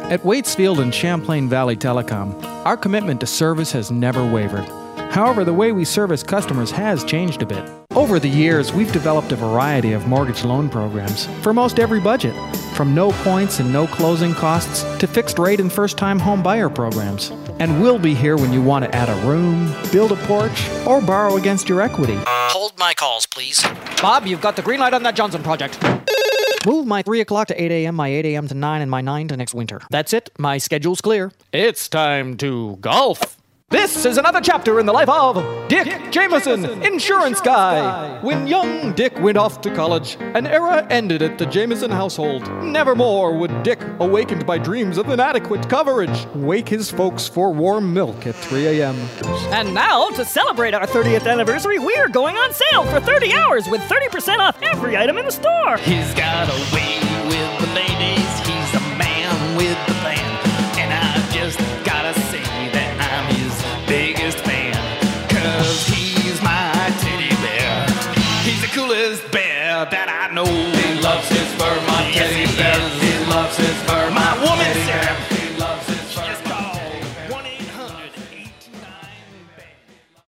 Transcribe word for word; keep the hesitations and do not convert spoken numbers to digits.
At Waitsfield and Champlain Valley Telecom, our commitment to service has never wavered. However, the way we service customers has changed a bit. Over the years, we've developed a variety of mortgage loan programs for most every budget, from no points and no closing costs to fixed rate and first-time home buyer programs. And we'll be here when you want to add a room, build a porch, or borrow against your equity. Hold my calls, please. Bob, you've got the green light on that Johnson project. Move my three o'clock to eight a.m., my eight a.m. to nine, and my nine to next winter. That's it. My schedule's clear. It's time to golf. This is another chapter in the life of Dick Jameson, insurance guy. When young Dick went off to college, an era ended at the Jameson household. Nevermore would Dick, awakened by dreams of inadequate coverage, wake his folks for warm milk at three a.m. And now, to celebrate our thirtieth anniversary, we're going on sale for thirty hours with thirty percent off every item in the store. He's got a way with the ladies, he's a man with the plan, and I've just gotta say that I'm his biggest fan, cause he's my teddy bear. He's the coolest bear that I know.